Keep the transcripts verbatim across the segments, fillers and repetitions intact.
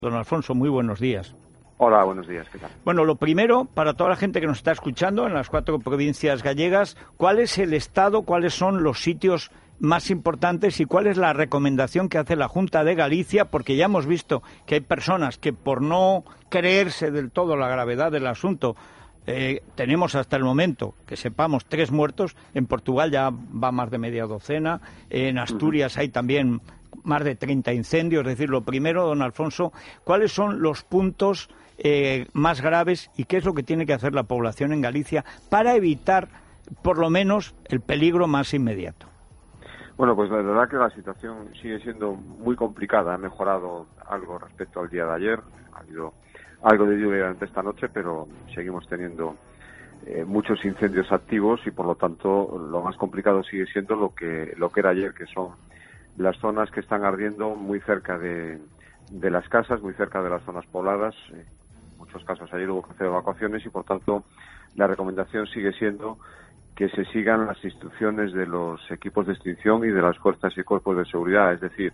Don Alfonso, muy buenos días. Hola, buenos días, ¿qué tal? Bueno, lo primero, para toda la gente que nos está escuchando en las cuatro provincias gallegas, ¿cuál es el estado, cuáles son los sitios más importantes y cuál es la recomendación que hace la Junta de Galicia? Porque ya hemos visto que hay personas que por no creerse del todo la gravedad del asunto, eh, tenemos hasta el momento, que sepamos, tres muertos. En Portugal ya va más de media docena, en Asturias hay también más de treinta incendios. Es decir, lo primero, don Alfonso, ¿cuáles son los puntos eh, más graves y qué es lo que tiene que hacer la población en Galicia para evitar, por lo menos, el peligro más inmediato? Bueno, pues la verdad que la situación sigue siendo muy complicada. Ha mejorado algo respecto al día de ayer. Ha habido algo de lluvia durante esta noche, pero seguimos teniendo eh, muchos incendios activos y, por lo tanto, lo más complicado sigue siendo lo que lo que era ayer, que son las zonas que están ardiendo muy cerca de, de las casas, muy cerca de las zonas pobladas. En muchos casos ayer hubo que hacer evacuaciones y, por tanto, la recomendación sigue siendo que se sigan las instrucciones de los equipos de extinción y de las fuerzas y cuerpos de seguridad. Es decir,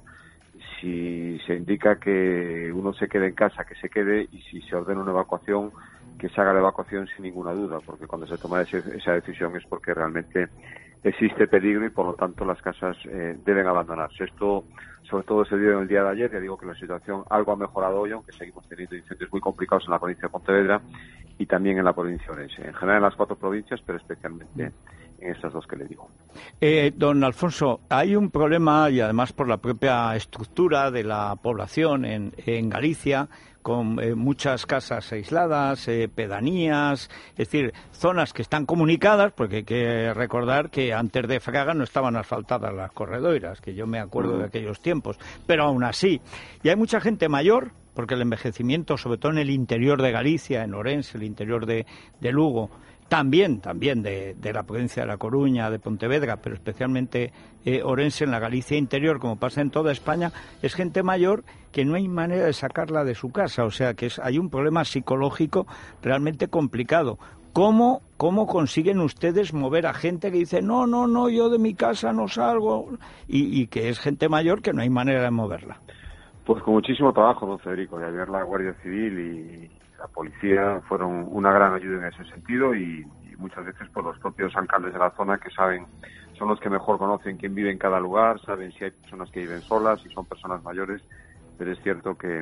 si se indica que uno se quede en casa, que se quede, y si se ordena una evacuación, que se haga la evacuación sin ninguna duda, porque cuando se toma ese, esa decisión es porque realmente existe peligro y, por lo tanto, las casas eh, deben abandonarse. Esto, sobre todo, se dio en el día de ayer. Ya digo que la situación algo ha mejorado hoy, aunque seguimos teniendo incendios muy complicados en la provincia de Pontevedra y también en la provincia de Orense. En general en las cuatro provincias, pero especialmente en estas dos que le digo. Eh, don Alfonso, hay un problema, y además por la propia estructura de la población en, en Galicia, con eh, muchas casas aisladas, eh, pedanías, es decir, zonas que están comunicadas, porque hay que recordar que antes de Fraga no estaban asfaltadas las corredoiras, que yo me acuerdo uh-huh. de aquellos tiempos, pero aún así. Y hay mucha gente mayor, porque el envejecimiento, sobre todo en el interior de Galicia, en Orense, el interior de, de Lugo, también, también de, de la provincia de La Coruña, de Pontevedra, pero especialmente eh, Orense, en la Galicia interior, como pasa en toda España, es gente mayor que no hay manera de sacarla de su casa. O sea, que es, hay un problema psicológico realmente complicado. ¿Cómo, ¿Cómo consiguen ustedes mover a gente que dice, no, no, no, yo de mi casa no salgo, y, y que es gente mayor que no hay manera de moverla? Pues con muchísimo trabajo, don Federico. De ayer la Guardia Civil y la policía fueron una gran ayuda en ese sentido y, y muchas veces por los propios alcaldes de la zona, que saben, son los que mejor conocen quién vive en cada lugar, saben si hay personas que viven solas, si son personas mayores. Pero es cierto que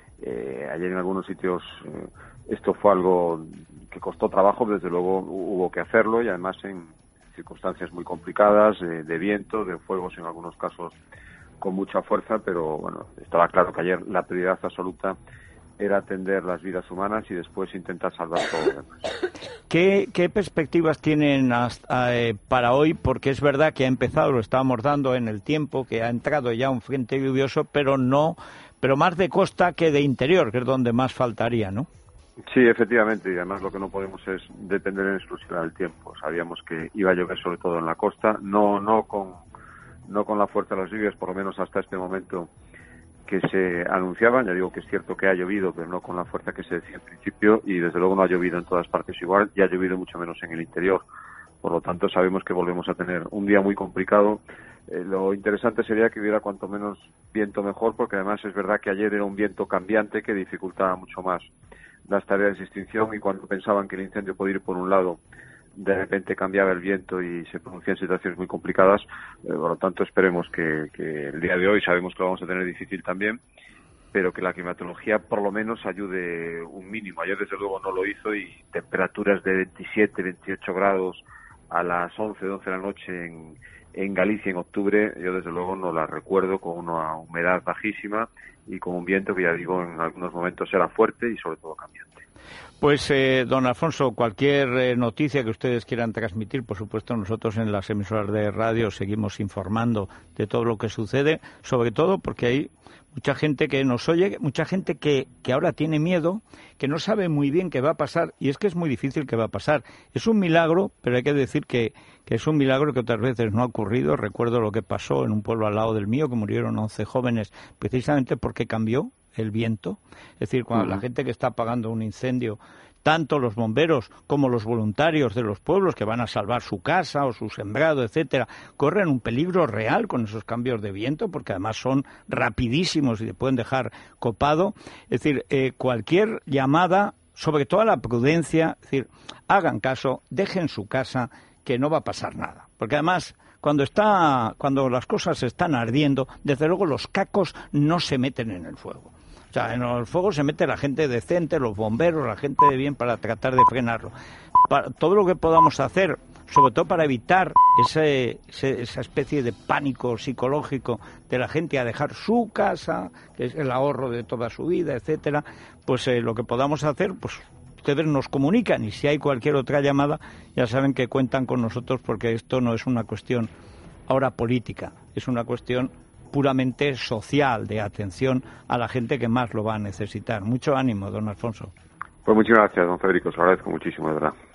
eh, ayer en algunos sitios eh, esto fue algo que costó trabajo, desde luego hubo que hacerlo, y además en circunstancias muy complicadas, eh, de viento, de fuegos en algunos casos con mucha fuerza, pero bueno, estaba claro que ayer la prioridad absoluta era atender las vidas humanas y después intentar salvar todo lo demás. ¿Qué, qué perspectivas tienen hasta, eh, para hoy? Porque es verdad que ha empezado, lo estábamos dando en el tiempo, que ha entrado ya un frente lluvioso, pero no, pero más de costa que de interior, que es donde más faltaría, ¿no? Sí, efectivamente, y además lo que no podemos es depender en exclusiva del tiempo. Sabíamos que iba a llover sobre todo en la costa, no, no con no con la fuerza de las lluvias, por lo menos hasta este momento, que se anunciaban. Ya digo que es cierto que ha llovido, pero no con la fuerza que se decía al principio, y desde luego no ha llovido en todas partes igual, y ha llovido mucho menos en el interior. Por lo tanto, sabemos que volvemos a tener un día muy complicado. Eh, lo interesante sería que hubiera cuanto menos viento mejor, porque además es verdad que ayer era un viento cambiante que dificultaba mucho más las tareas de extinción, y cuando pensaban que el incendio podía ir por un lado, de repente cambiaba el viento y se producían situaciones muy complicadas. Eh, por lo tanto, esperemos que, que el día de hoy, sabemos que lo vamos a tener difícil también, pero que la climatología por lo menos ayude un mínimo. Ayer desde luego no lo hizo, y temperaturas de veintisiete, veintiocho grados a las once, doce de la noche en, en Galicia en octubre, yo desde luego no la recuerdo, con una humedad bajísima y con un viento que, ya digo, en algunos momentos era fuerte y sobre todo cambiante. Pues, eh, don Alfonso, cualquier eh, noticia que ustedes quieran transmitir, por supuesto, nosotros en las emisoras de radio seguimos informando de todo lo que sucede, sobre todo porque hay mucha gente que nos oye, mucha gente que, que ahora tiene miedo, que no sabe muy bien qué va a pasar, y es que es muy difícil que va a pasar. Es un milagro, pero hay que decir que, que es un milagro que otras veces no ha ocurrido. Recuerdo lo que pasó en un pueblo al lado del mío, que murieron once jóvenes, precisamente porque cambió el viento. Es decir, cuando Uh-huh. la gente que está apagando un incendio, tanto los bomberos como los voluntarios de los pueblos que van a salvar su casa o su sembrado, etcétera, corren un peligro real con esos cambios de viento, porque además son rapidísimos y te pueden dejar copado. Es decir, eh, cualquier llamada, sobre todo a la prudencia, es decir, hagan caso, dejen su casa, que no va a pasar nada. Porque además, cuando está, cuando las cosas están ardiendo, desde luego los cacos no se meten en el fuego. O sea, en el fuego se mete la gente decente, los bomberos, la gente de bien, para tratar de frenarlo. Para, todo lo que podamos hacer, sobre todo para evitar ese, ese, esa especie de pánico psicológico de la gente a dejar su casa, que es el ahorro de toda su vida, etcétera, pues eh, lo que podamos hacer, pues ustedes nos comunican, y si hay cualquier otra llamada, ya saben que cuentan con nosotros, porque esto no es una cuestión ahora política, es una cuestión puramente social, de atención a la gente que más lo va a necesitar. Mucho ánimo, don Alfonso. Pues muchas gracias, don Federico, os agradezco muchísimo, de verdad.